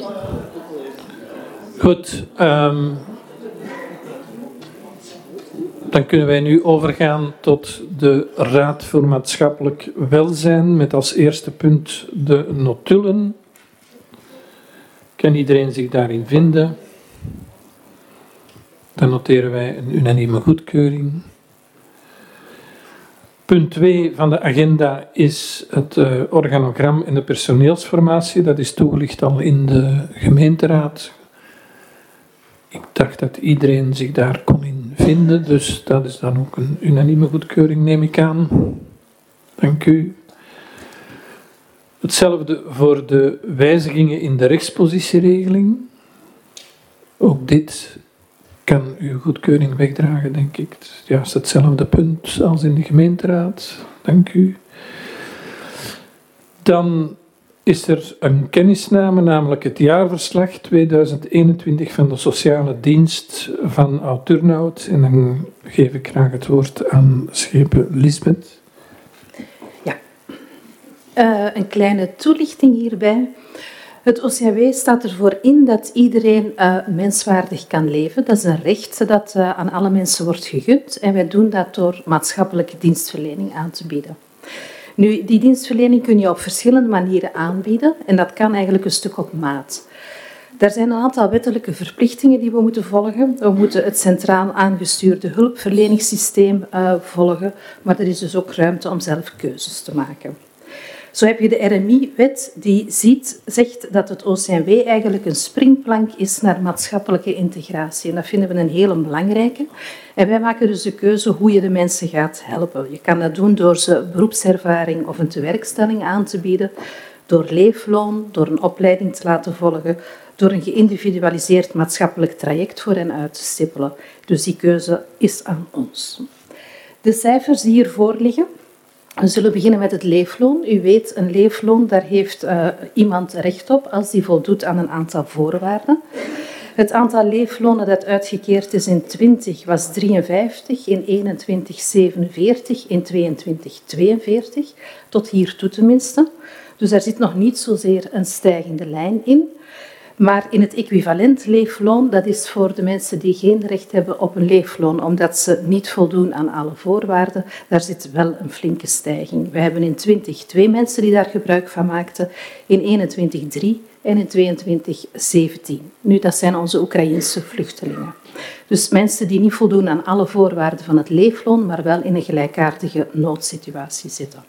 Goed. Dan kunnen wij nu overgaan tot de Raad voor Maatschappelijk Welzijn met als eerste punt de notulen. Kan iedereen zich daarin vinden? Dan noteren wij een unanieme goedkeuring. Punt 2 van de agenda is het organogram en de personeelsformatie. Dat is toegelicht al in de gemeenteraad. Ik dacht dat iedereen zich daar kon in vinden, dus dat is dan ook een unanieme goedkeuring, neem ik aan. Dank u. Hetzelfde voor de wijzigingen in de rechtspositieregeling. Ook dit kan uw goedkeuring wegdragen, denk ik. Het is juist hetzelfde punt als in de gemeenteraad. Dank u. Dan is er een kennisname, namelijk het jaarverslag 2021 van de sociale dienst van Oud-Turnhout. En dan geef ik graag het woord aan schepen Lisbeth. Ja, een kleine toelichting hierbij. Het OCMW staat ervoor in dat iedereen menswaardig kan leven. Dat is een recht dat aan alle mensen wordt gegund. En wij doen dat door maatschappelijke dienstverlening aan te bieden. Nu, die dienstverlening kun je op verschillende manieren aanbieden. En dat kan eigenlijk een stuk op maat. Er zijn een aantal wettelijke verplichtingen die we moeten volgen. We moeten het centraal aangestuurde hulpverleningssysteem volgen. Maar er is dus ook ruimte om zelf keuzes te maken. Zo heb je de RMI-wet die zegt dat het OCMW eigenlijk een springplank is naar maatschappelijke integratie. En dat vinden we een hele belangrijke. En wij maken dus de keuze hoe je de mensen gaat helpen. Je kan dat doen door ze beroepservaring of een tewerkstelling aan te bieden, door leefloon, door een opleiding te laten volgen, door een geïndividualiseerd maatschappelijk traject voor hen uit te stippelen. Dus die keuze is aan ons. De cijfers die hiervoor liggen. We zullen beginnen met het leefloon. U weet, een leefloon, daar heeft iemand recht op als die voldoet aan een aantal voorwaarden. Het aantal leeflonen dat uitgekeerd is in 20 was 53, in 21 47, in 22 42, tot hiertoe tenminste. Dus daar zit nog niet zozeer een stijgende lijn in. Maar in het equivalent leefloon, dat is voor de mensen die geen recht hebben op een leefloon, omdat ze niet voldoen aan alle voorwaarden, daar zit wel een flinke stijging. We hebben in 20 2 mensen die daar gebruik van maakten, in 21 3 en in 22 17. Nu, dat zijn onze Oekraïense vluchtelingen. Dus mensen die niet voldoen aan alle voorwaarden van het leefloon, maar wel in een gelijkaardige noodsituatie zitten.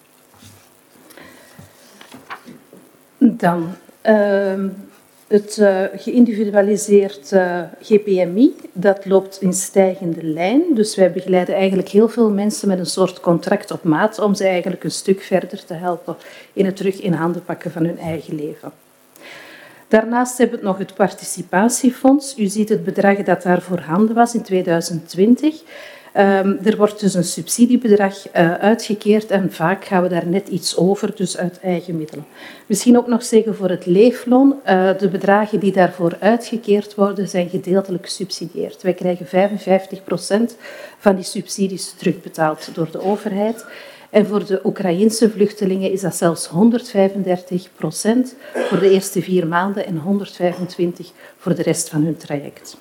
Dan het geïndividualiseerd GPMI, dat loopt in stijgende lijn. Dus wij begeleiden eigenlijk heel veel mensen met een soort contract op maat om ze eigenlijk een stuk verder te helpen in het terug in handen pakken van hun eigen leven. Daarnaast hebben we nog het participatiefonds. U ziet het bedrag dat daar voorhanden was in 2020. Er wordt dus een subsidiebedrag uitgekeerd en vaak gaan we daar net iets over, dus uit eigen middelen. Misschien ook nog zeggen voor het leefloon, de bedragen die daarvoor uitgekeerd worden zijn gedeeltelijk gesubsidieerd. Wij krijgen 55% van die subsidies terugbetaald door de overheid. En voor de Oekraïense vluchtelingen is dat zelfs 135% voor de eerste 4 maanden en 125% voor de rest van hun traject.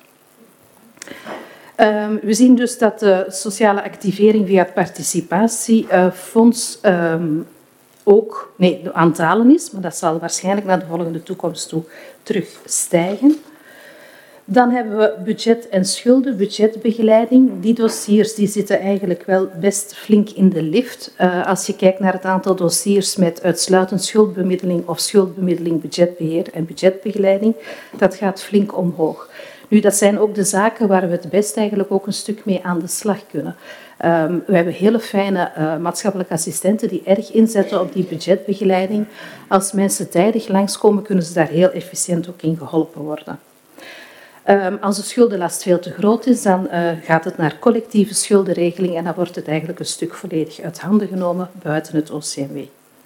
We zien dus dat de sociale activering via het participatiefonds ook aan het dalen is, maar dat zal waarschijnlijk naar de volgende toekomst toe terug stijgen. Dan hebben we budget en schulden, budgetbegeleiding. Die dossiers die zitten eigenlijk wel best flink in de lift. Als je kijkt naar het aantal dossiers met uitsluitend schuldbemiddeling of schuldbemiddeling, budgetbeheer en budgetbegeleiding, dat gaat flink omhoog. Nu, dat zijn ook de zaken waar we het best eigenlijk ook een stuk mee aan de slag kunnen. We hebben hele fijne maatschappelijke assistenten die erg inzetten op die budgetbegeleiding. Als mensen tijdig langskomen, kunnen ze daar heel efficiënt ook in geholpen worden. Als de schuldenlast veel te groot is, dan gaat het naar collectieve schuldenregeling en dan wordt het eigenlijk een stuk volledig uit handen genomen buiten het OCMW.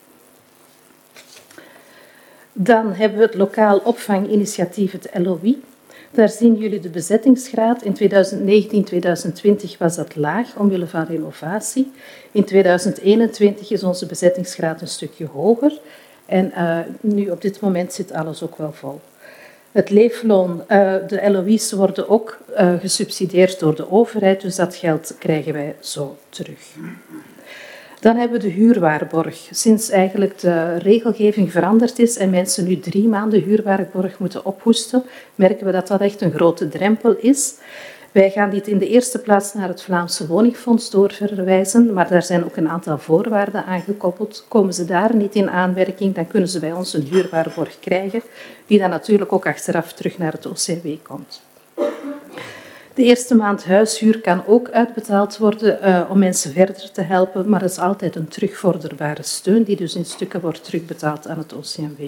Dan hebben we het lokaal opvanginitiatief, het LOI. Daar zien jullie de bezettingsgraad. In 2019-2020 was dat laag omwille van renovatie. In 2021 is onze bezettingsgraad een stukje hoger. En nu op dit moment zit alles ook wel vol. Het leefloon, de LOI's worden ook gesubsidieerd door de overheid, dus dat geld krijgen wij zo terug. Dan hebben we de huurwaarborg. Sinds eigenlijk de regelgeving veranderd is en mensen nu 3 maanden huurwaarborg moeten ophoesten, merken we dat dat echt een grote drempel is. Wij gaan dit in de eerste plaats naar het Vlaamse Woningfonds doorverwijzen, maar daar zijn ook een aantal voorwaarden aan gekoppeld. Komen ze daar niet in aanmerking, dan kunnen ze bij ons een huurwaarborg krijgen, die dan natuurlijk ook achteraf terug naar het OCW komt. De eerste maand huishuur kan ook uitbetaald worden om mensen verder te helpen, maar dat is altijd een terugvorderbare steun die dus in stukken wordt terugbetaald aan het OCMW.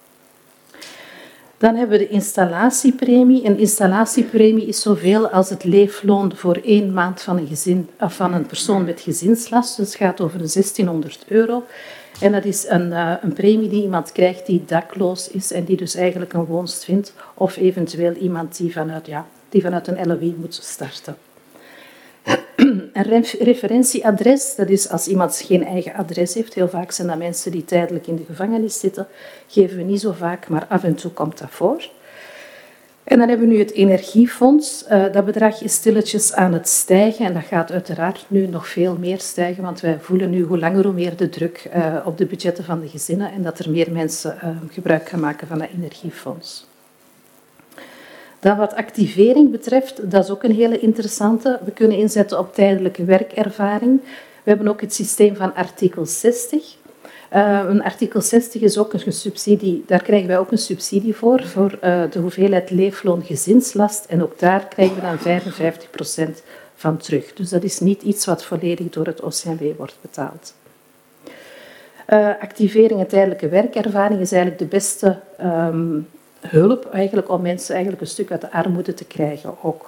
Dan hebben we de installatiepremie. Een installatiepremie is zoveel als het leefloon voor 1 maand van een persoon met gezinslast. Dus het gaat over €1600. En dat is een premie die iemand krijgt die dakloos is en die dus eigenlijk een woonst vindt, of eventueel iemand die vanuit een LOI moet starten. Een referentieadres, dat is als iemand geen eigen adres heeft. Heel vaak zijn dat mensen die tijdelijk in de gevangenis zitten. Geven we niet zo vaak, maar af en toe komt dat voor. En dan hebben we nu het energiefonds. Dat bedrag is stilletjes aan het stijgen en dat gaat uiteraard nu nog veel meer stijgen, want wij voelen nu hoe langer hoe meer de druk op de budgetten van de gezinnen en dat er meer mensen gebruik gaan maken van dat energiefonds. Dan wat activering betreft, dat is ook een hele interessante. We kunnen inzetten op tijdelijke werkervaring. We hebben ook het systeem van artikel 60. Een artikel 60 is ook een subsidie, daar krijgen wij ook een subsidie voor de hoeveelheid leefloon gezinslast. En ook daar krijgen we dan 55% van terug. Dus dat is niet iets wat volledig door het OCMW wordt betaald. Activering en tijdelijke werkervaring is eigenlijk de beste hulp eigenlijk, om mensen eigenlijk een stuk uit de armoede te krijgen ook.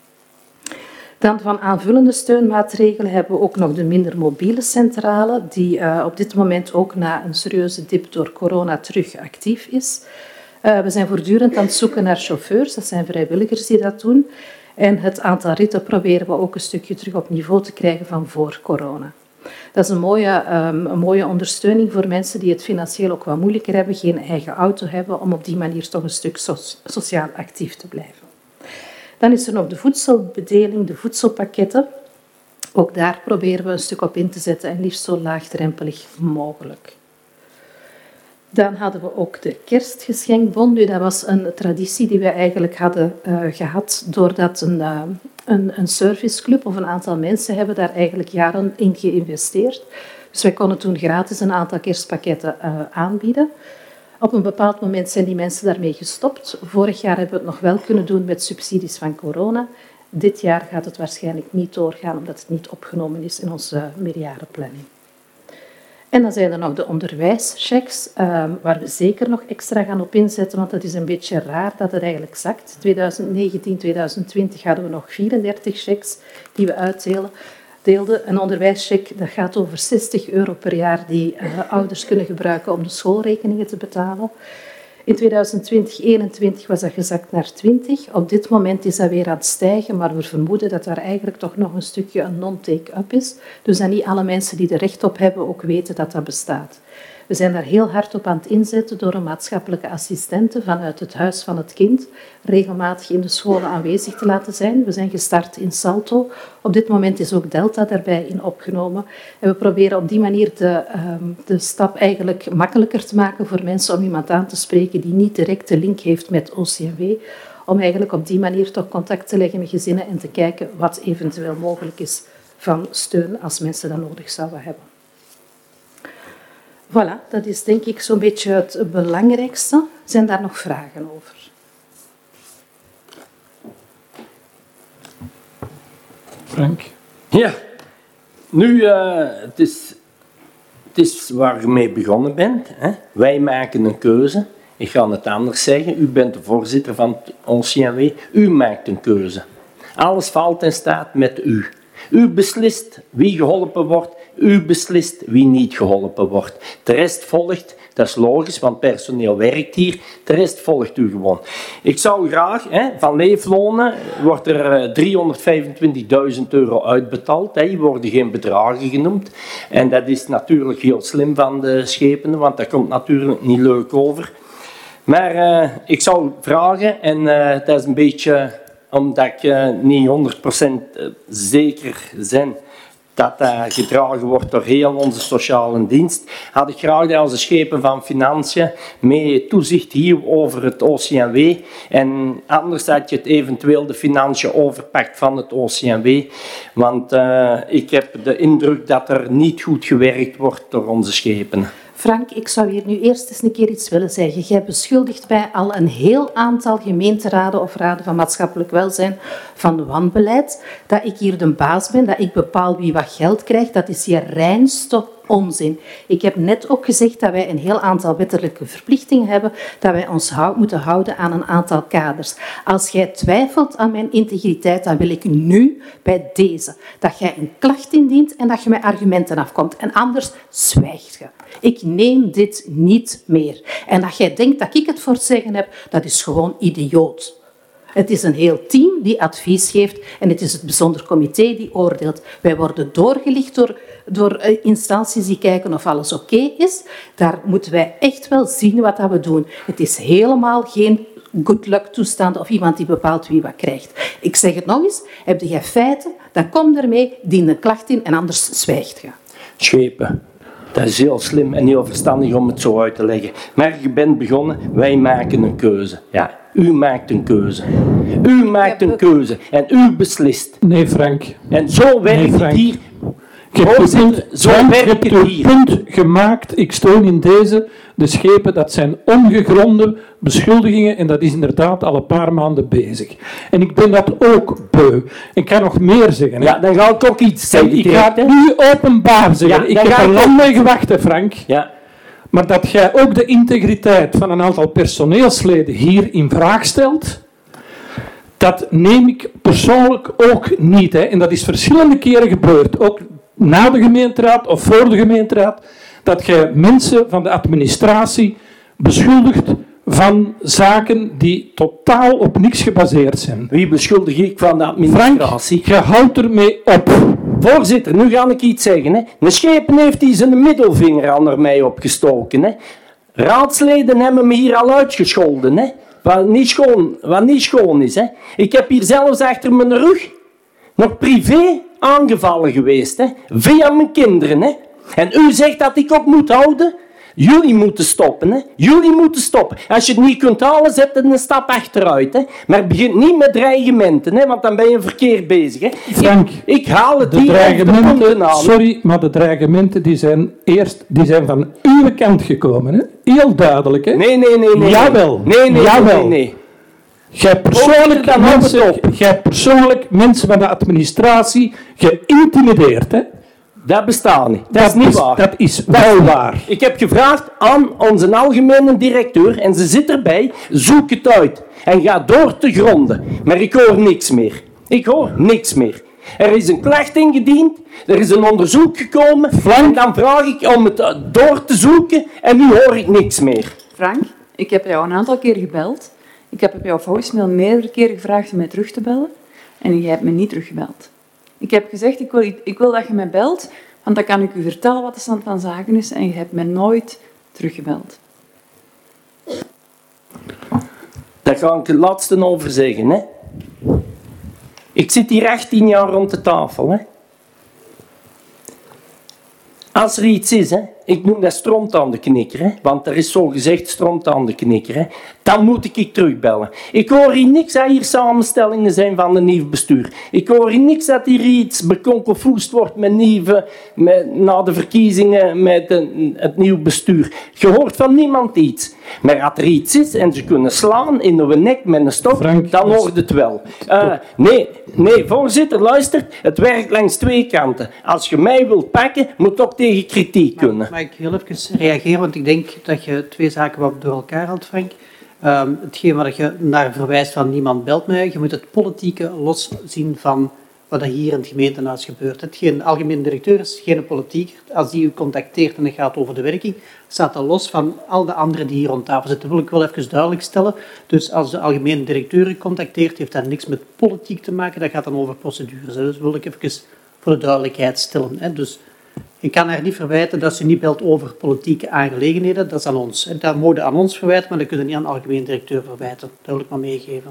Dan van aanvullende steunmaatregelen hebben we ook nog de minder mobiele centrale, die op dit moment ook na een serieuze dip door corona terug actief is. We zijn voortdurend aan het zoeken naar chauffeurs, dat zijn vrijwilligers die dat doen. En het aantal ritten proberen we ook een stukje terug op niveau te krijgen van voor corona. Dat is een mooie ondersteuning voor mensen die het financieel ook wat moeilijker hebben, geen eigen auto hebben, om op die manier toch een stuk sociaal actief te blijven. Dan is er nog de voedselbedeling, de voedselpakketten. Ook daar proberen we een stuk op in te zetten en liefst zo laagdrempelig mogelijk. Dan hadden we ook de kerstgeschenkbon. Nu, dat was een traditie die we eigenlijk hadden gehad doordat een serviceclub of een aantal mensen hebben daar eigenlijk jaren in geïnvesteerd. Dus wij konden toen gratis een aantal kerstpakketten aanbieden. Op een bepaald moment zijn die mensen daarmee gestopt. Vorig jaar hebben we het nog wel kunnen doen met subsidies van corona. Dit jaar gaat het waarschijnlijk niet doorgaan, omdat het niet opgenomen is in onze meerjarenplanning. En dan zijn er nog de onderwijschecks, waar we zeker nog extra gaan op inzetten, want dat is een beetje raar dat het eigenlijk zakt. 2019, 2020 hadden we nog 34 checks die we uitdeelden. Een onderwijscheck, dat gaat over €60 per jaar die ouders kunnen gebruiken om de schoolrekeningen te betalen. In 2020-2021 was dat gezakt naar 20. Op dit moment is dat weer aan het stijgen, maar we vermoeden dat daar eigenlijk toch nog een stukje een non-take-up is. Dus dat niet alle mensen die er recht op hebben ook weten dat dat bestaat. We zijn daar heel hard op aan het inzetten door een maatschappelijke assistente vanuit het Huis van het Kind regelmatig in de scholen aanwezig te laten zijn. We zijn gestart in Salto. Op dit moment is ook Delta daarbij in opgenomen. En we proberen op die manier de stap eigenlijk makkelijker te maken voor mensen om iemand aan te spreken die niet direct de link heeft met OCMW. Om eigenlijk op die manier toch contact te leggen met gezinnen en te kijken wat eventueel mogelijk is van steun als mensen dat nodig zouden hebben. Voilà, dat is denk ik zo'n beetje het belangrijkste. Zijn daar nog vragen over? Frank? Ja, nu, het is waar je mee begonnen bent. Hè? Wij maken een keuze. Ik ga het anders zeggen. U bent de voorzitter van het OCMW. U maakt een keuze. Alles valt en staat met u. U beslist wie geholpen wordt. U beslist wie niet geholpen wordt. De rest volgt, dat is logisch, want personeel werkt hier. De rest volgt u gewoon. Ik zou graag, van leeflonen wordt er €325.000 uitbetaald. Hier worden geen bedragen genoemd. En dat is natuurlijk heel slim van de schepenen, want dat komt natuurlijk niet leuk over. Maar ik zou vragen, en dat is een beetje omdat ik niet 100% zeker ben dat dat gedragen wordt door heel onze sociale dienst, had ik graag dat onze schepen van Financiën mee toezicht hier over het OCMW en anders dat je het eventueel de financiën overpakt van het OCMW, want ik heb de indruk dat er niet goed gewerkt wordt door onze schepen. Frank, ik zou hier nu eerst eens een keer iets willen zeggen. Jij beschuldigt mij al een heel aantal gemeenteraden of raden van maatschappelijk welzijn van wanbeleid. Dat ik hier de baas ben, dat ik bepaal wie wat geld krijgt, dat is je reinste onzin. Ik heb net ook gezegd dat wij een heel aantal wettelijke verplichtingen hebben, dat wij ons moeten houden aan een aantal kaders. Als jij twijfelt aan mijn integriteit, dan wil ik nu bij deze dat jij een klacht indient en dat je met argumenten afkomt. En anders zwijgt je. Ik neem dit niet meer. En dat jij denkt dat ik het voor het zeggen heb, dat is gewoon idioot. Het is een heel team die advies geeft en het is het bijzonder comité die oordeelt. Wij worden doorgelicht door instanties die kijken of alles oké is. Daar moeten wij echt wel zien wat we doen. Het is helemaal geen good luck toestand of iemand die bepaalt wie wat krijgt. Ik zeg het nog eens, heb jij feiten, dan kom ermee, dien een klacht in en anders zwijgt je. Schepen. Dat is heel slim en heel verstandig om het zo uit te leggen. Maar je bent begonnen, wij maken een keuze. Ja, u maakt een keuze. U maakt een keuze en u beslist. Nee, Frank. En zo werkt het hier. Je hebt uw punt gemaakt. Ik steun in deze de schepen. Dat zijn ongegronde beschuldigingen en dat is inderdaad al een paar maanden bezig. En ik ben dat ook beu. Ik kan nog meer zeggen. Hè. Ja, dan ga ik ook iets zeggen. Ik ga het nu openbaar zeggen. Ja, ik heb er lang mee gewacht, hè, Frank. Ja. Maar dat jij ook de integriteit van een aantal personeelsleden hier in vraag stelt, dat neem ik persoonlijk ook niet. Hè. En dat is verschillende keren gebeurd. Ook na de gemeenteraad of voor de gemeenteraad, dat je mensen van de administratie beschuldigt van zaken die totaal op niks gebaseerd zijn. Wie beschuldig ik van de administratie? Frank, je houdt ermee op. Voorzitter, nu ga ik iets zeggen. Hè. Een schepen heeft hij zijn middelvinger al naar mij opgestoken. Hè. Raadsleden hebben me hier al uitgescholden. Hè. Wat niet schoon is. Hè. Ik heb hier zelfs achter mijn rug nog privé aangevallen geweest. Hè. Via mijn kinderen. Hè. En u zegt dat ik op moet houden? Jullie moeten stoppen. Hè. Jullie moeten stoppen. Als je het niet kunt halen, zet het een stap achteruit. Hè. Maar begin niet met dreigementen, hè, want dan ben je verkeerd bezig. Hè. Frank, ik haal het de hier dreigementen, sorry, maar de dreigementen die zijn van uw kant gekomen. Hè. Heel duidelijk. Hè. Nee. Jawel. Nee. Jij persoonlijk mensen van de administratie geïntimideerd. Hè. Dat bestaat niet. Dat is niet waar. Dat is wel waar. Ik heb gevraagd aan onze algemene directeur en ze zit erbij. Zoek het uit en ga door te gronden. Maar ik hoor niks meer. Er is een klacht ingediend, er is een onderzoek gekomen en dan vraag ik om het door te zoeken en nu hoor ik niks meer. Frank, ik heb jou een aantal keer gebeld. Ik heb op jouw voicemail meerdere keren gevraagd om mij terug te bellen en jij hebt me niet teruggebeld. Ik heb gezegd, ik wil dat je mij belt, want dan kan ik u vertellen wat de stand van zaken is en je hebt mij nooit teruggebeld. Daar ga ik het laatste over zeggen. Hè. Ik zit hier 18 jaar rond de tafel. Hè. Als er iets is, hè, ik noem dat stroomtandenknikker, hè, want er is zo gezegd stroomtandenknikker, hè, dan moet ik terugbellen. Ik hoor hier niks dat hier samenstellingen zijn van een nieuw bestuur. Ik hoor hier niks dat hier iets bekonkelvoest wordt na de verkiezingen met het nieuw bestuur. Je hoort van niemand iets. Maar als er iets is en ze kunnen slaan in de nek met een stok, Frank, dan hoort het wel. Nee, voorzitter, luister, het werkt langs twee kanten. Als je mij wilt pakken, moet ook tegen kritiek kunnen. Mag ik heel even reageren, want ik denk dat je twee zaken wat door elkaar haalt, Frank. Hetgeen waar je naar verwijst van niemand belt mij, je moet het politieke loszien van wat er hier in het gemeentehuis gebeurt. Hetgeen de algemene directeur is geen politieker. Als die u contacteert en het gaat over de werking, staat dat los van al de anderen die hier rond tafel zitten. Dat wil ik wel even duidelijk stellen. Dus als de algemene directeur u contacteert, heeft dat niks met politiek te maken. Dat gaat dan over procedures. Dus dat wil ik even voor de duidelijkheid stellen. Dus Ik kan haar niet verwijten dat ze niet belt over politieke aangelegenheden. Dat is aan ons. En dat mogen aan ons verwijten, maar dat kunnen we niet aan de algemeen directeur verwijten. Dat wil ik maar meegeven.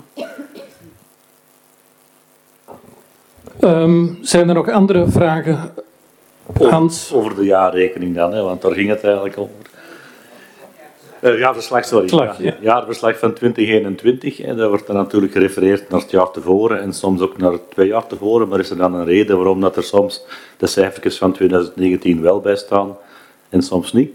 Zijn er nog andere vragen? Hans? Over de jaarrekening dan, hè, want daar ging het eigenlijk over. Jaarverslag, sorry. Jaarverslag van 2021. En daar wordt dan natuurlijk gerefereerd naar het jaar tevoren en soms ook naar 2 jaar tevoren. Maar is er dan een reden waarom dat er soms de cijfertjes van 2019 wel bij staan en soms niet?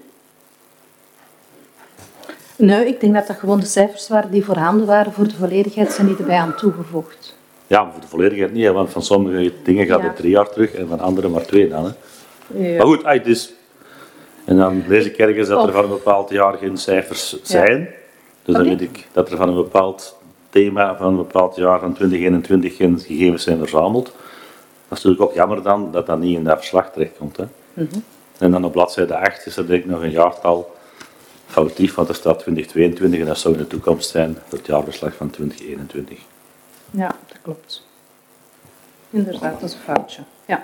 Nee, ik denk dat dat gewoon de cijfers waren die voorhanden waren. Voor de volledigheid zijn die erbij aan toegevoegd. Ja, maar voor de volledigheid niet, hè, want van sommige dingen gaat het 3 jaar terug en van andere maar 2 dan. Hè. Ja. Maar goed, dus... En dan lees ik ergens dat er van een bepaald jaar geen cijfers zijn. Dus dan weet ik dat er van een bepaald thema, van een bepaald jaar van 2021 geen gegevens zijn verzameld. Dat is natuurlijk ook jammer dan dat dat niet in dat verslag terechtkomt. Hè. En dan op bladzijde 8 is er denk ik nog een jaartal foutief, want er staat 2022 en dat zou in de toekomst zijn voor het jaarverslag van 2021. Ja, dat klopt. Inderdaad, dat is een foutje. Ja.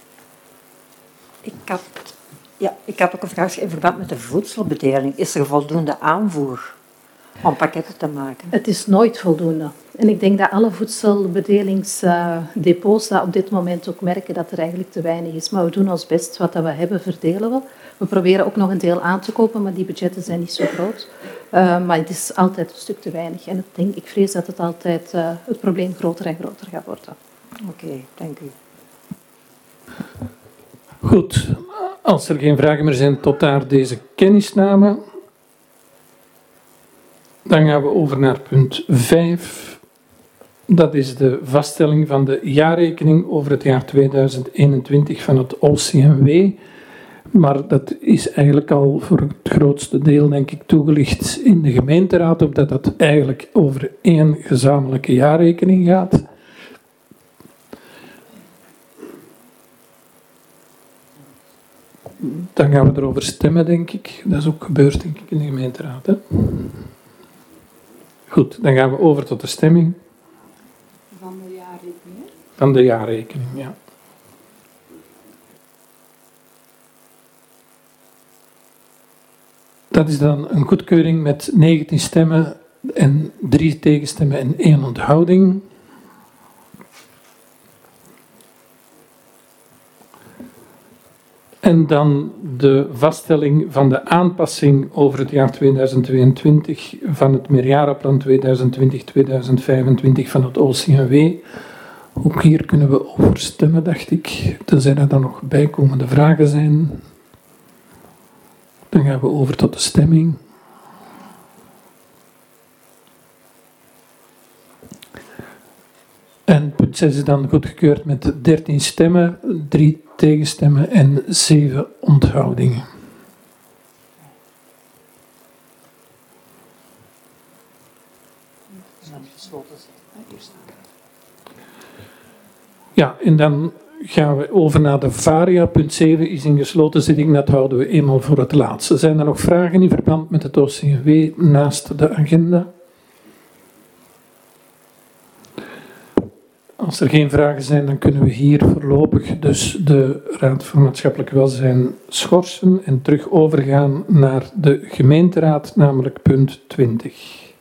Ik had ook een vraag in verband met de voedselbedeling. Is er voldoende aanvoer om pakketten te maken? Het is nooit voldoende. En ik denk dat alle voedselbedelingsdepots dat op dit moment ook merken dat er eigenlijk te weinig is. Maar we doen ons best. Wat dat we hebben, verdelen we. We proberen ook nog een deel aan te kopen, maar die budgetten zijn niet zo groot. Maar het is altijd een stuk te weinig. En ik vrees dat het altijd het probleem groter en groter gaat worden. Oké, dank u. Goed, als er geen vragen meer zijn tot daar deze kennisname, dan gaan we over naar punt 5. Dat is de vaststelling van de jaarrekening over het jaar 2021 van het OCMW. Maar dat is eigenlijk al voor het grootste deel, denk ik, toegelicht in de gemeenteraad, omdat dat eigenlijk over 1 gezamenlijke jaarrekening gaat. Dan gaan we erover stemmen, denk ik. Dat is ook gebeurd, denk ik, in de gemeenteraad. Hè? Goed, dan gaan we over tot de stemming. Van de jaarrekening? Van de jaarrekening, ja. Dat is dan een goedkeuring met 19 stemmen en 3 tegenstemmen en 1 onthouding. En dan de vaststelling van de aanpassing over het jaar 2022 van het meerjarenplan 2020-2025 van het OCMW. Ook hier kunnen we over stemmen, dacht ik. Tenzij er dan nog bijkomende vragen zijn. Dan gaan we over tot de stemming. En punt 6 is dan goedgekeurd met 13 stemmen, 3 tegenstemmen en 7 onthoudingen. Ja, en dan gaan we over naar de VARIA. Punt 7 is in gesloten zitting, dat houden we eenmaal voor het laatste. Zijn er nog vragen in verband met het OCMW naast de agenda? Als er geen vragen zijn, dan kunnen we hier voorlopig dus de Raad voor Maatschappelijk Welzijn schorsen en terug overgaan naar de gemeenteraad, namelijk punt 20.